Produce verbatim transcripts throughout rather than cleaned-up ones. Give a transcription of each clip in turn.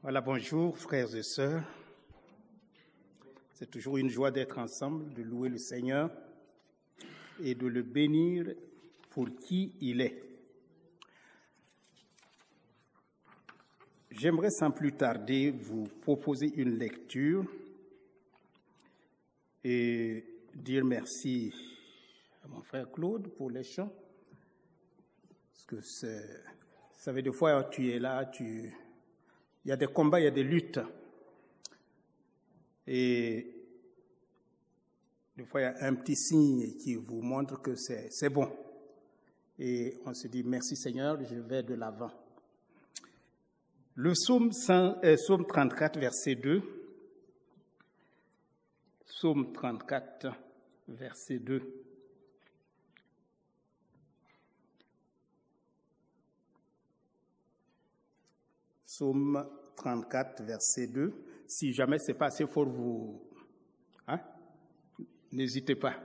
Voilà, bonjour frères et sœurs. C'est toujours une joie d'être ensemble, de louer le Seigneur et de le bénir pour qui il est. J'aimerais sans plus tarder vous proposer une lecture et dire merci à mon frère Claude pour les chants. Parce que c'est, ça fait des fois tu es là, tu... il y a des combats, il y a des luttes. Et des fois, il y a un petit signe qui vous montre que c'est, c'est bon. Et on se dit, merci Seigneur, je vais de l'avant. Le psaume, cent, euh, psaume trente-quatre, verset deux. Psaume trente-quatre, verset deux. Psaume trente-quatre, verset deux. Si jamais c'est pas assez fort, vous, hein, n'hésitez pas.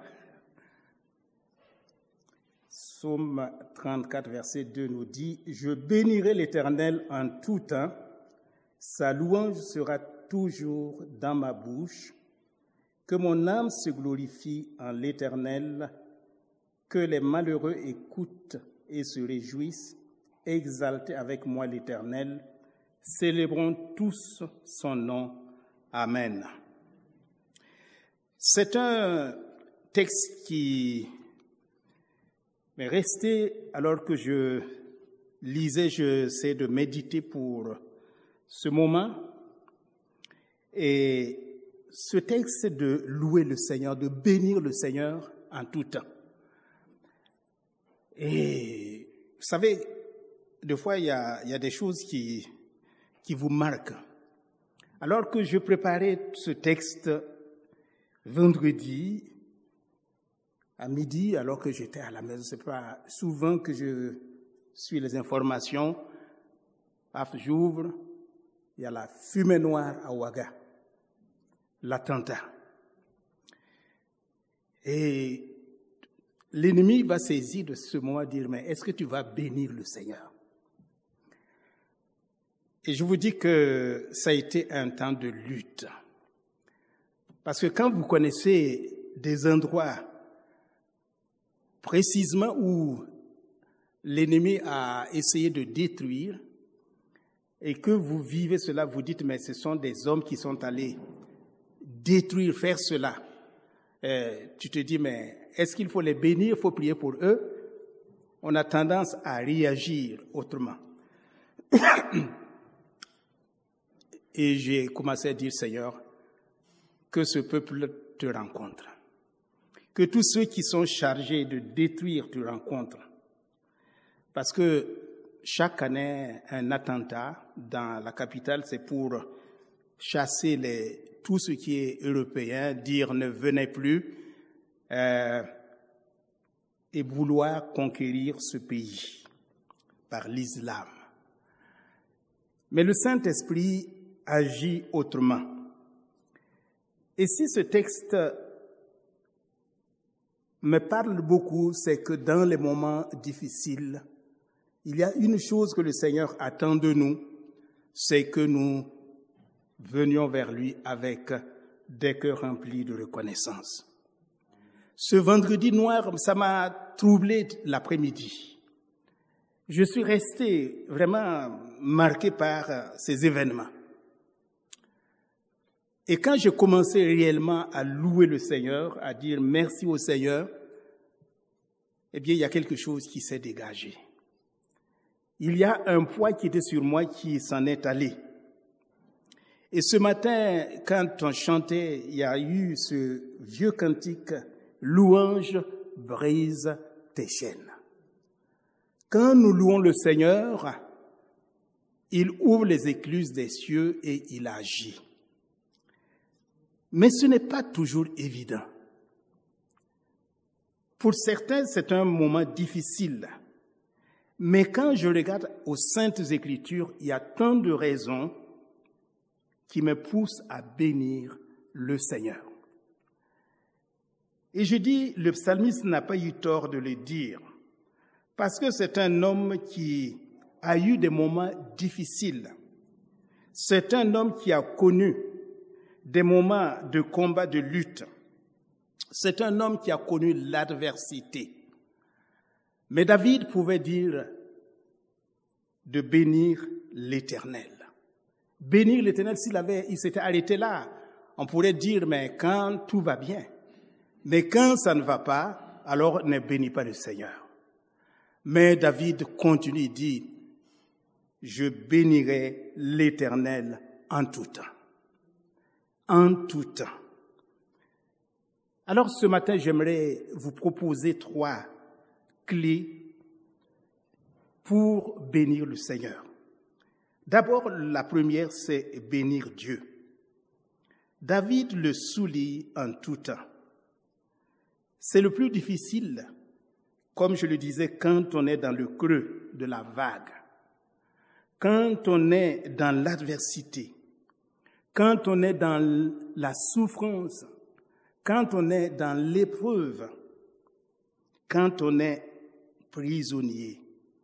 Psaume trente-quatre, verset deux nous dit « Je bénirai l'Éternel en tout temps, sa louange sera toujours dans ma bouche. Que mon âme se glorifie en l'Éternel, que les malheureux écoutent et se réjouissent, exaltez avec moi l'Éternel. Célébrons tous son nom. Amen. » C'est un texte qui m'est resté alors que je lisais, j'essaie de méditer pour ce moment. Et ce texte, c'est de louer le Seigneur, de bénir le Seigneur en tout temps. Et vous savez, des fois, il y a, il y a des choses qui... qui vous marque. Alors que je préparais ce texte vendredi à midi, alors que j'étais à la maison, c'est pas souvent que je suis les informations. Paf, j'ouvre, il y a la fumée noire à Ouaga, l'attentat. Et l'ennemi va saisir de ce moment, dire, mais est-ce que tu vas bénir le Seigneur? Et je vous dis que ça a été un temps de lutte. Parce que quand vous connaissez des endroits précisément où l'ennemi a essayé de détruire et que vous vivez cela, vous dites, mais ce sont des hommes qui sont allés détruire, faire cela. Euh, tu te dis, mais est-ce qu'il faut les bénir, il faut prier pour eux? On a tendance à réagir autrement. Et j'ai commencé à dire, Seigneur, que ce peuple te rencontre. Que tous ceux qui sont chargés de détruire te rencontrent. Parce que chaque année, un attentat dans la capitale, c'est pour chasser les, tout ce qui est européen, dire ne venez plus, euh, et vouloir conquérir ce pays par l'islam. Mais le Saint-Esprit agit autrement. Et si ce texte me parle beaucoup, c'est que dans les moments difficiles, il y a une chose que le Seigneur attend de nous, c'est que nous venions vers lui avec des cœurs remplis de reconnaissance. Ce vendredi noir, ça m'a troublé l'après-midi. Je suis resté vraiment marqué par ces événements. Et quand j'ai commencé réellement à louer le Seigneur, à dire merci au Seigneur, eh bien, il y a quelque chose qui s'est dégagé. Il y a un poids qui était sur moi qui s'en est allé. Et ce matin, quand on chantait, il y a eu ce vieux cantique « Louange, brise tes chaînes ». Quand nous louons le Seigneur, il ouvre les écluses des cieux et il agit. Mais ce n'est pas toujours évident. Pour certains, c'est un moment difficile. Mais quand je regarde aux Saintes Écritures, il y a tant de raisons qui me poussent à bénir le Seigneur. Et je dis, le psalmiste n'a pas eu tort de le dire, parce que c'est un homme qui a eu des moments difficiles. C'est un homme qui a connu des moments de combat, de lutte. C'est un homme qui a connu l'adversité. Mais David pouvait dire de bénir l'Éternel. Bénir l'Éternel, s'il avait, il s'était arrêté là, on pourrait dire, mais quand tout va bien, mais quand ça ne va pas, alors ne bénis pas le Seigneur. Mais David continue, il dit, je bénirai l'Éternel en tout temps. En tout temps. Alors ce matin, j'aimerais vous proposer trois clés pour bénir le Seigneur. D'abord, la première, c'est bénir Dieu. David le souligne en tout temps. C'est le plus difficile, comme je le disais, quand on est dans le creux de la vague, quand on est dans l'adversité, quand on est dans la souffrance, quand on est dans l'épreuve, quand on est prisonnier.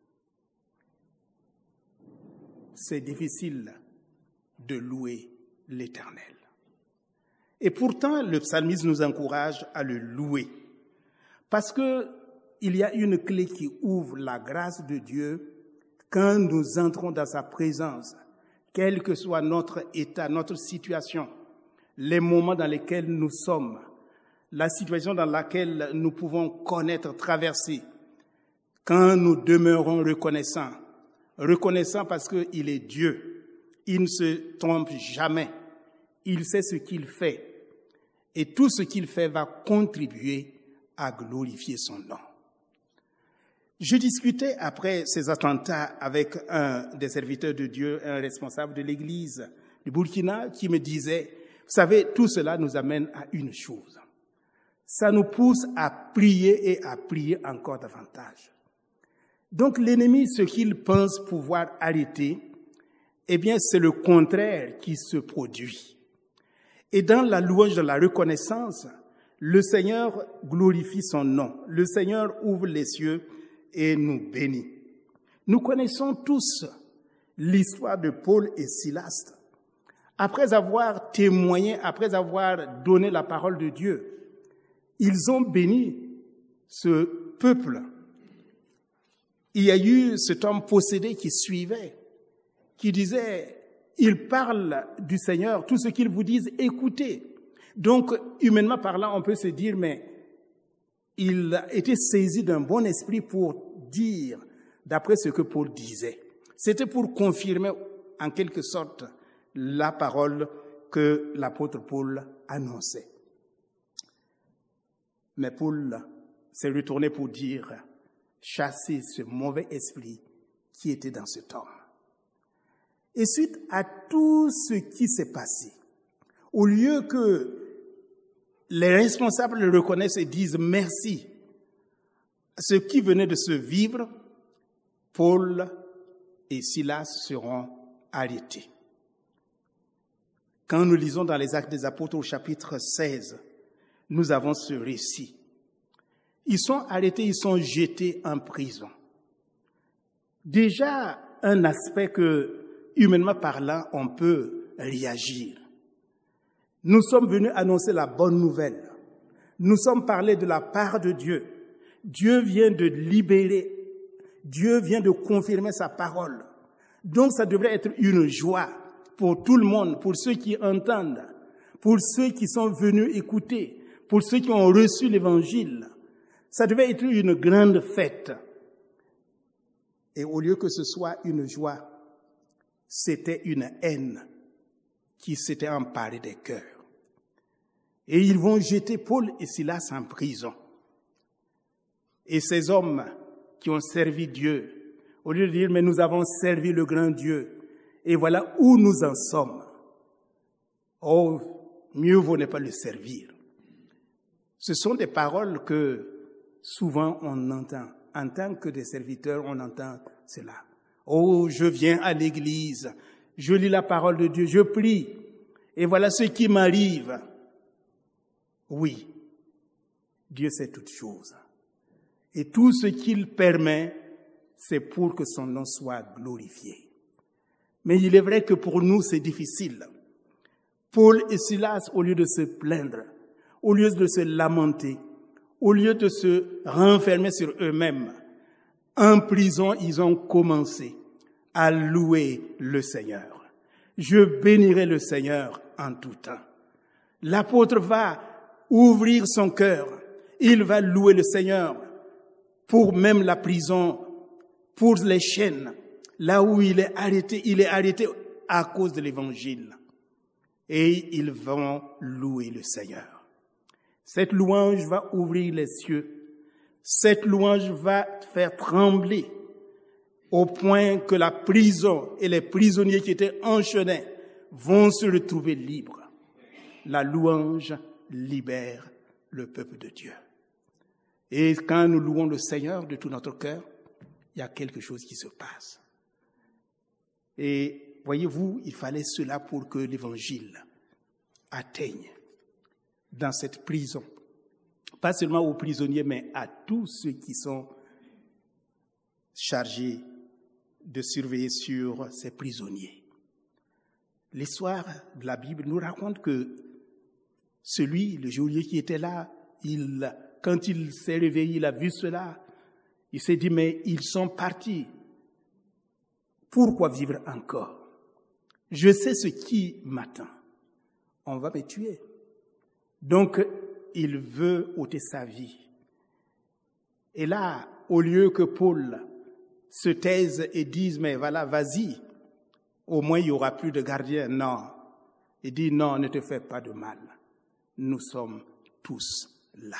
C'est difficile de louer l'Éternel. Et pourtant, le psalmiste nous encourage à le louer. Parce que il y a une clé qui ouvre la grâce de Dieu quand nous entrons dans sa présence, quel que soit notre état, notre situation, les moments dans lesquels nous sommes, la situation dans laquelle nous pouvons connaître, traverser, quand nous demeurons reconnaissants, reconnaissants parce qu'il est Dieu, il ne se trompe jamais, il sait ce qu'il fait, et tout ce qu'il fait va contribuer à glorifier son nom. Je discutais après ces attentats avec un des serviteurs de Dieu, un responsable de l'église du Burkina, qui me disait, vous savez, tout cela nous amène à une chose. Ça nous pousse à prier et à prier encore davantage. Donc l'ennemi, ce qu'il pense pouvoir arrêter, eh bien c'est le contraire qui se produit. Et dans la louange de la reconnaissance, le Seigneur glorifie son nom. Le Seigneur ouvre les cieux et nous bénit. Nous connaissons tous l'histoire de Paul et Silas. Après avoir témoigné, après avoir donné la parole de Dieu, ils ont béni ce peuple. Il y a eu cet homme possédé qui suivait, qui disait, il parle du Seigneur, tout ce qu'il vous dise, écoutez. Donc, humainement parlant, on peut se dire, mais il a été saisi d'un bon esprit pour dire, d'après ce que Paul disait. C'était pour confirmer, en quelque sorte, la parole que l'apôtre Paul annonçait. Mais Paul s'est retourné pour dire, chasser ce mauvais esprit qui était dans cet homme. Et suite à tout ce qui s'est passé, au lieu que les responsables le reconnaissent et disent merci à ce qui venait de se vivre, Paul et Silas seront arrêtés. Quand nous lisons dans les Actes des Apôtres au chapitre seize, nous avons ce récit. Ils sont arrêtés, ils sont jetés en prison. Déjà, un aspect que, humainement parlant, on peut réagir. Nous sommes venus annoncer la bonne nouvelle. Nous sommes parlés de la part de Dieu. Dieu vient de libérer. Dieu vient de confirmer sa parole. Donc, ça devrait être une joie pour tout le monde, pour ceux qui entendent, pour ceux qui sont venus écouter, pour ceux qui ont reçu l'Évangile. Ça devait être une grande fête. Et au lieu que ce soit une joie, c'était une haine qui s'était emparée des cœurs. Et ils vont jeter Paul et Silas en prison. Et ces hommes qui ont servi Dieu, au lieu de dire, mais nous avons servi le grand Dieu, et voilà où nous en sommes. Oh, mieux vaut ne pas le servir. Ce sont des paroles que souvent on entend. En tant que des serviteurs, on entend cela. Oh, je viens à l'église, je lis la parole de Dieu, je prie, et voilà ce qui m'arrive. Oui, Dieu sait toutes choses. Et tout ce qu'il permet, c'est pour que son nom soit glorifié. Mais il est vrai que pour nous, c'est difficile. Paul et Silas, au lieu de se plaindre, au lieu de se lamenter, au lieu de se renfermer sur eux-mêmes, en prison, ils ont commencé à louer le Seigneur. Je bénirai le Seigneur en tout temps. L'apôtre va ouvrir son cœur. Il va louer le Seigneur pour même la prison, pour les chaînes. Là où il est arrêté, il est arrêté à cause de l'évangile. Et ils vont louer le Seigneur. Cette louange va ouvrir les cieux. Cette louange va faire trembler au point que la prison et les prisonniers qui étaient enchaînés vont se retrouver libres. La louange libère le peuple de Dieu. Et quand nous louons le Seigneur de tout notre cœur, il y a quelque chose qui se passe. Et voyez-vous, il fallait cela pour que l'évangile atteigne dans cette prison. Pas seulement aux prisonniers, mais à tous ceux qui sont chargés de surveiller sur ces prisonniers. L'histoire de la Bible nous raconte que celui, le geôlier qui était là, il, quand il s'est réveillé, il a vu cela, il s'est dit, mais ils sont partis. Pourquoi vivre encore? Je sais ce qui m'attend. On va me tuer. Donc, il veut ôter sa vie. Et là, au lieu que Paul se taise et dise, mais voilà, vas-y, au moins il n'y aura plus de gardien. Non. Il dit, non, ne te fais pas de mal. Nous sommes tous là.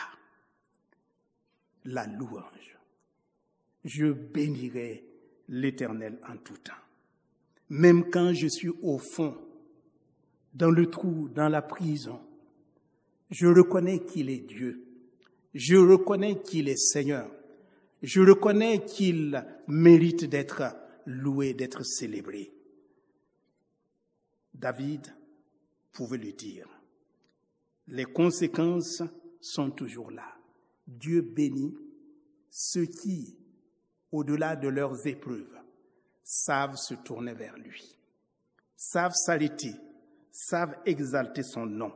La louange. Je bénirai l'Éternel en tout temps. Même quand je suis au fond, dans le trou, dans la prison, je reconnais qu'il est Dieu. Je reconnais qu'il est Seigneur. Je reconnais qu'il mérite d'être loué, d'être célébré. David pouvait le dire. Les conséquences sont toujours là. Dieu bénit ceux qui, au-delà de leurs épreuves, savent se tourner vers lui, savent s'arrêter, savent exalter son nom.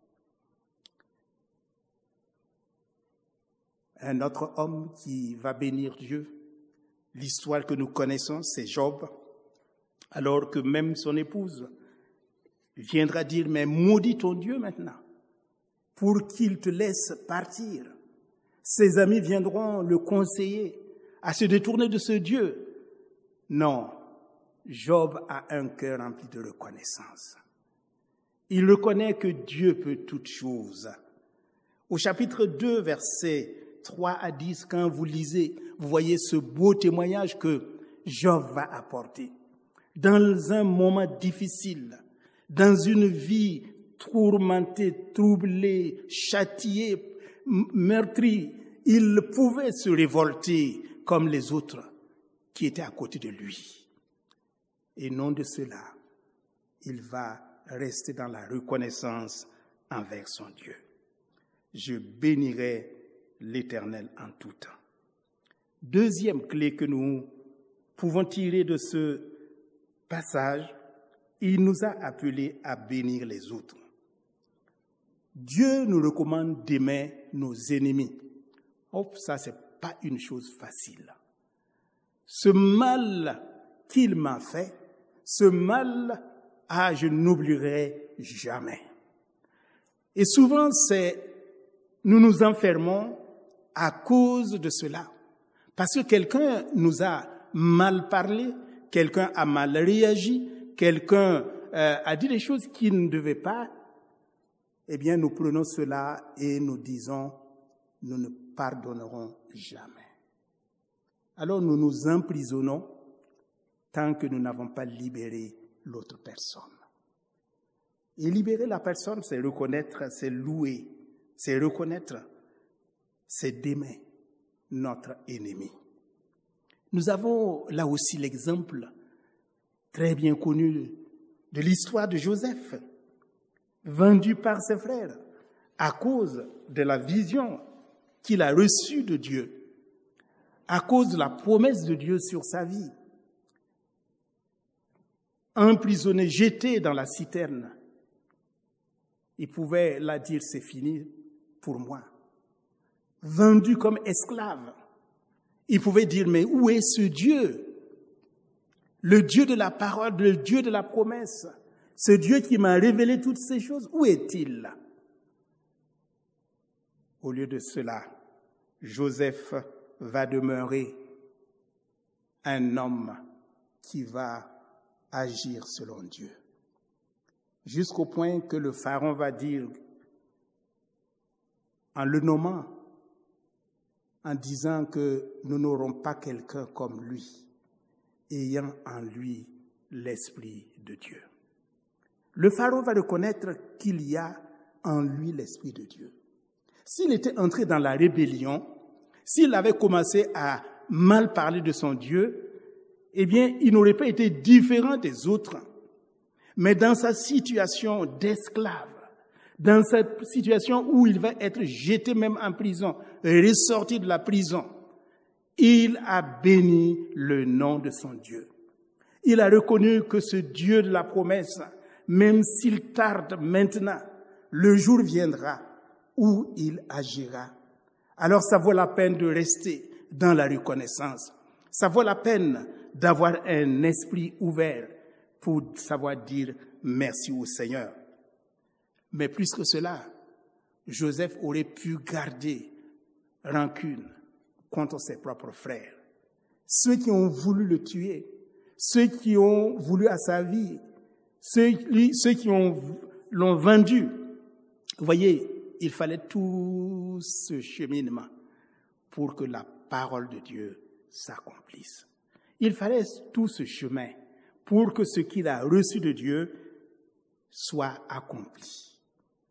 Un autre homme qui va bénir Dieu, l'histoire que nous connaissons, c'est Job, alors que même son épouse viendra dire, mais maudis ton Dieu maintenant, pour qu'il te laisse partir. Ses amis viendront le conseiller à se détourner de ce Dieu. Non, Job a un cœur rempli de reconnaissance. Il reconnaît que Dieu peut toutes choses. Au chapitre deux, versets trois à dix, quand vous lisez, vous voyez ce beau témoignage que Job va apporter. Dans un moment difficile, dans une vie tourmentée, troublée, châtiée, meurtrie, il pouvait se révolter comme les autres qui étaient à côté de lui. Et non de cela, il va rester dans la reconnaissance envers son Dieu. Je bénirai l'Éternel en tout temps. Deuxième clé que nous pouvons tirer de ce passage, il nous a appelés à bénir les autres. Dieu nous recommande d'aimer nos ennemis. Oh, ça, c'est pas une chose facile. Ce mal qu'il m'a fait, ce mal, ah, je n'oublierai jamais. Et souvent, c'est, nous nous enfermons à cause de cela. Parce que quelqu'un nous a mal parlé, quelqu'un a mal réagi, quelqu'un euh, a dit des choses qu'il ne devait pas. Eh bien, nous prenons cela et nous disons, nous ne pardonnerons jamais. Alors nous nous emprisonnons tant que nous n'avons pas libéré l'autre personne. Et libérer la personne, c'est reconnaître, c'est louer, c'est reconnaître, c'est d'aimer notre ennemi. Nous avons là aussi l'exemple très bien connu de l'histoire de Joseph, vendu par ses frères à cause de la vision qu'il a reçue de Dieu, à cause de la promesse de Dieu sur sa vie. emprisonné, jeté dans la citerne, il pouvait là dire c'est fini pour moi. Vendu comme esclave, il pouvait dire mais où est ce Dieu? Le Dieu de la parole, le Dieu de la promesse, ce Dieu qui m'a révélé toutes ces choses, où est-il? Au lieu de cela, Joseph va demeurer un homme qui va agir selon Dieu. Jusqu'au point que le pharaon va dire, en le nommant, en disant que nous n'aurons pas quelqu'un comme lui, ayant en lui l'Esprit de Dieu. Le pharaon va reconnaître qu'il y a en lui l'Esprit de Dieu. S'il était entré dans la rébellion, s'il avait commencé à mal parler de son Dieu, eh bien, il n'aurait pas été différent des autres. Mais dans sa situation d'esclave, dans cette situation où il va être jeté même en prison, ressorti de la prison, il a béni le nom de son Dieu. Il a reconnu que ce Dieu de la promesse, même s'il tarde maintenant, le jour viendra où il agira. Alors ça vaut la peine de rester dans la reconnaissance. Ça vaut la peine d'avoir un esprit ouvert pour savoir dire merci au Seigneur. Mais plus que cela, Joseph aurait pu garder rancune contre ses propres frères. Ceux qui ont voulu le tuer, ceux qui ont voulu à sa vie, ceux, ceux qui ont, l'ont vendu. Vous voyez, il fallait tout ce cheminement pour que la parole de Dieu s'accomplisse. Il fallait tout ce chemin pour que ce qu'il a reçu de Dieu soit accompli.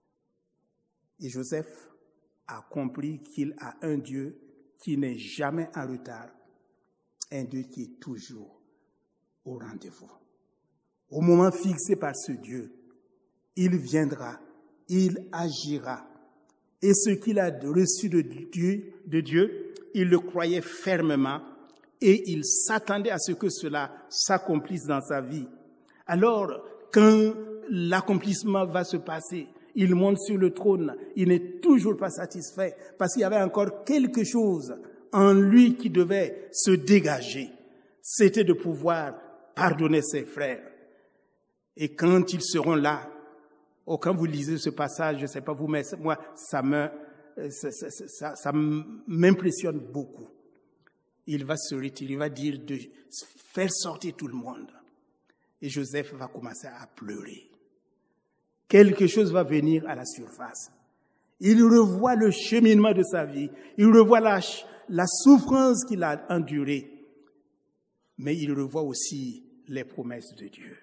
Et Joseph a compris qu'il a un Dieu qui n'est jamais en retard, un Dieu qui est toujours au rendez-vous. Au moment fixé par ce Dieu, il viendra, il agira. Et ce qu'il a reçu de Dieu, de Dieu, il le croyait fermement et il s'attendait à ce que cela s'accomplisse dans sa vie. Alors, quand l'accomplissement va se passer, il monte sur le trône, il n'est toujours pas satisfait parce qu'il y avait encore quelque chose en lui qui devait se dégager. C'était de pouvoir pardonner ses frères. Et quand ils seront là, oh, quand vous lisez ce passage, je ne sais pas vous, mais moi, ça me, ça, ça, ça, ça m'impressionne beaucoup. Il va se retirer, il va dire de faire sortir tout le monde. Et Joseph va commencer à pleurer. Quelque chose va venir à la surface. Il revoit le cheminement de sa vie. Il revoit la, la souffrance qu'il a endurée. Mais il revoit aussi les promesses de Dieu.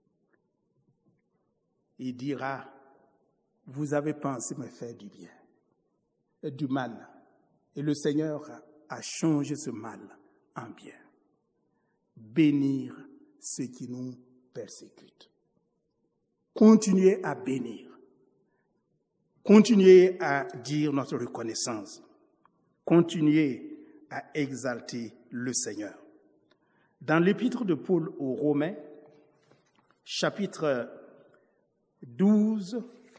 Il dira, vous avez pensé me faire du bien, du mal. Et le Seigneur a changé ce mal en bien. Bénir ceux qui nous persécutent. Continuez à bénir. Continuez à dire notre reconnaissance. Continuez à exalter le Seigneur. Dans l'épître de Paul aux Romains, chapitre douze,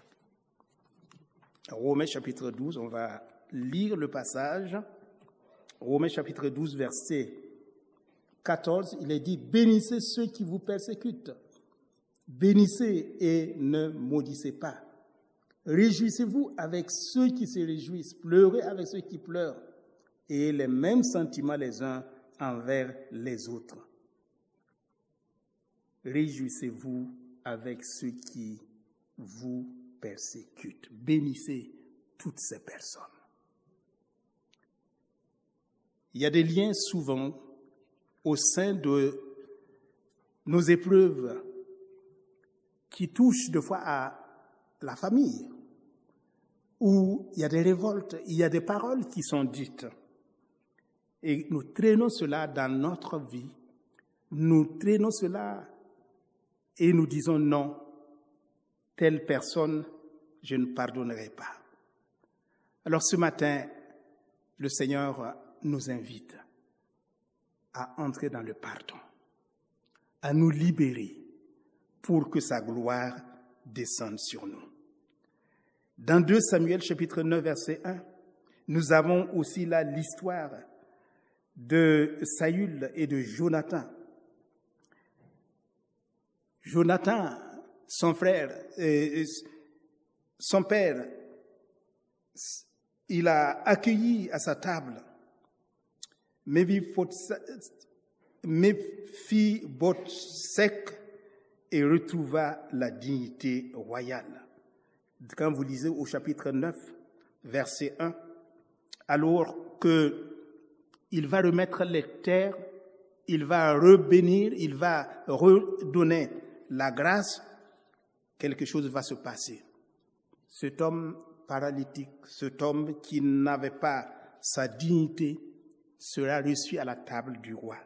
Romains chapitre douze, on va lire le passage. Romains chapitre douze, verset quatorze, il est dit « Bénissez ceux qui vous persécutent, bénissez et ne maudissez pas. Réjouissez-vous avec ceux qui se réjouissent, pleurez avec ceux qui pleurent, et les mêmes sentiments les uns envers les autres. Réjouissez-vous avec ceux qui vous persécutent. Bénissez toutes ces personnes. » Il y a des liens souvent au sein de nos épreuves qui touchent des fois à la famille, où il y a des révoltes, il y a des paroles qui sont dites. Et nous traînons cela dans notre vie. Nous traînons cela et nous disons non, telle personne, je ne pardonnerai pas. Alors ce matin, le Seigneur nous invite à entrer dans le pardon, à nous libérer, pour que sa gloire descende sur nous. Dans deux Samuel chapitre neuf verset un, nous avons aussi là l'histoire de Saül et de Jonathan. Jonathan, son frère, euh, son père, il a accueilli à sa table Méphibosheth et retrouva la dignité royale. Quand vous lisez au chapitre neuf, verset un, alors qu'il va remettre les terres, il va rebénir, il va redonner la grâce, quelque chose va se passer. Cet homme paralytique, cet homme qui n'avait pas sa dignité, sera reçu à la table du roi.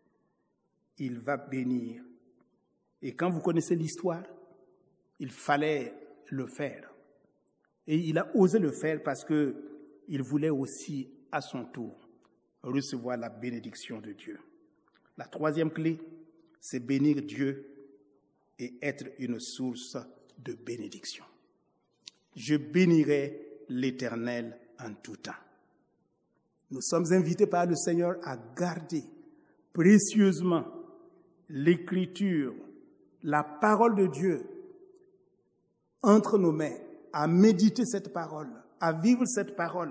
Il va bénir. Et quand vous connaissez l'histoire, il fallait le faire. Et il a osé le faire parce qu'il voulait aussi, à son tour, recevoir la bénédiction de Dieu. La troisième clé, c'est bénir Dieu et être une source de bénédiction. Je bénirai l'Éternel en tout temps. Nous sommes invités par le Seigneur à garder précieusement l'Écriture, la parole de Dieu entre nos mains, à méditer cette parole, à vivre cette parole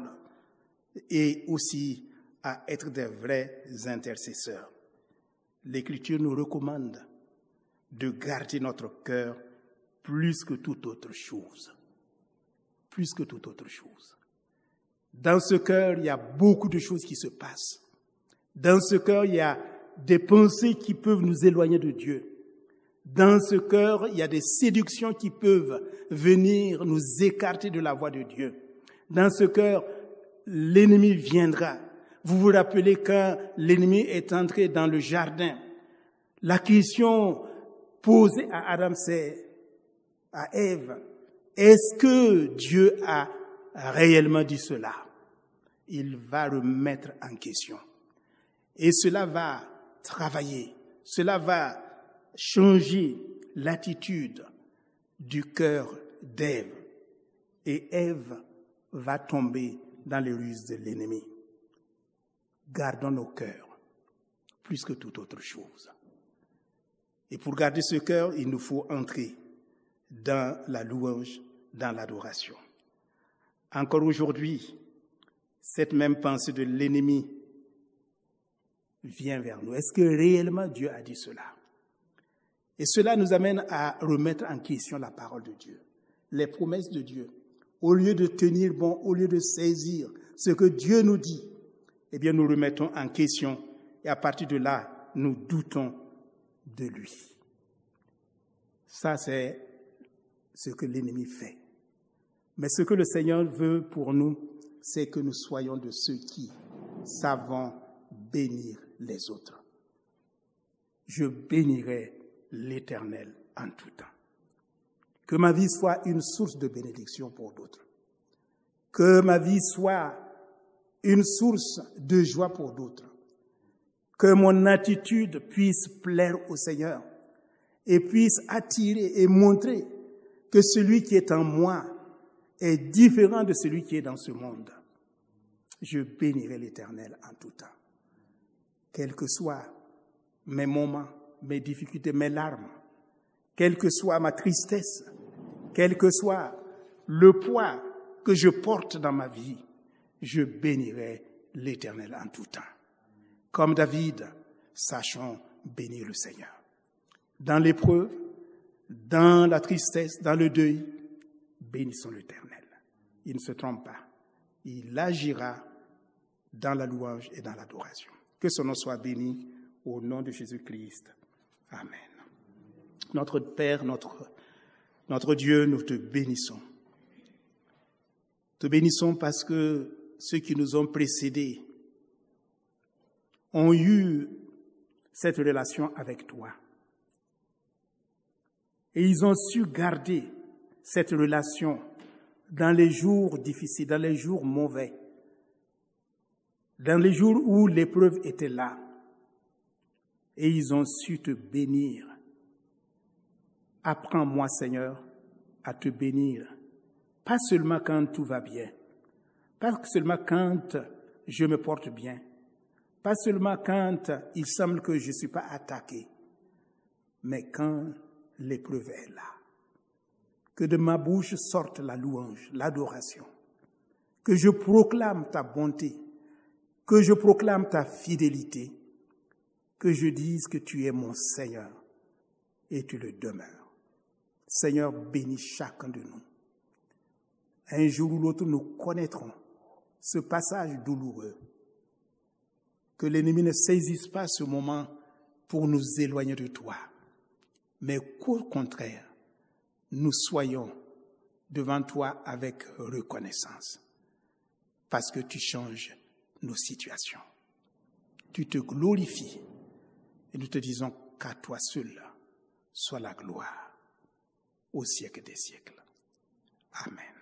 et aussi à être des vrais intercesseurs. L'Écriture nous recommande de garder notre cœur plus que toute autre chose. Plus que toute autre chose. Dans ce cœur, il y a beaucoup de choses qui se passent. Dans ce cœur, il y a des pensées qui peuvent nous éloigner de Dieu. Dans ce cœur, il y a des séductions qui peuvent venir nous écarter de la voie de Dieu. Dans ce cœur, l'ennemi viendra. Vous vous rappelez quand l'ennemi est entré dans le jardin, la question posée à Adam, c'est à Ève, est-ce que Dieu a réellement dit cela? Il va remettre en question. Et cela va travailler, cela va changer l'attitude du cœur d'Ève. Et Ève va tomber dans les ruses de l'ennemi. Gardons nos cœurs plus que toute autre chose. Et pour garder ce cœur, il nous faut entrer dans la louange, dans l'adoration. Encore aujourd'hui, cette même pensée de l'ennemi vient vers nous. Est-ce que réellement Dieu a dit cela? Et cela nous amène à remettre en question la parole de Dieu, les promesses de Dieu. Au lieu de tenir bon, au lieu de saisir ce que Dieu nous dit, eh bien nous remettons en question et à partir de là, nous doutons de lui. Ça, c'est ce que l'ennemi fait. Mais ce que le Seigneur veut pour nous, c'est que nous soyons de ceux qui savent bénir les autres. Je bénirai l'Éternel en tout temps. Que ma vie soit une source de bénédiction pour d'autres. Que ma vie soit une source de joie pour d'autres. Que mon attitude puisse plaire au Seigneur et puisse attirer et montrer que celui qui est en moi est différent de celui qui est dans ce monde. Je bénirai l'Éternel en tout temps. Quels que soient mes moments, mes difficultés, mes larmes, quelle que soit ma tristesse, quel que soit le poids que je porte dans ma vie, je bénirai l'Éternel en tout temps. Comme David, sachons bénir le Seigneur. Dans l'épreuve, dans la tristesse, dans le deuil, bénissons l'Éternel. Il ne se trompe pas. Il agira dans la louange et dans l'adoration. Que son nom soit béni au nom de Jésus-Christ. Amen. Notre Père, notre, notre Dieu, nous te bénissons. Te bénissons parce que ceux qui nous ont précédés ont eu cette relation avec toi. Et ils ont su garder cette relation dans les jours difficiles, dans les jours mauvais, dans les jours où l'épreuve était là. Et ils ont su te bénir Apprends-moi, Seigneur, à te bénir, pas seulement quand tout va bien, pas seulement quand je me porte bien, pas seulement quand il semble que je ne suis pas attaqué, mais quand l'épreuve est là. Que de ma bouche sorte la louange, l'adoration, que je proclame ta bonté, que je proclame ta fidélité, que je dise que tu es mon Seigneur et tu le demeures. Seigneur, bénis chacun de nous. Un jour ou l'autre, nous connaîtrons ce passage douloureux. Que l'ennemi ne saisisse pas ce moment pour nous éloigner de toi, mais qu'au contraire, nous soyons devant toi avec reconnaissance, parce que tu changes nos situations. Tu te glorifies et nous te disons qu'à toi seul soit la gloire au siècle des siècles. Amen.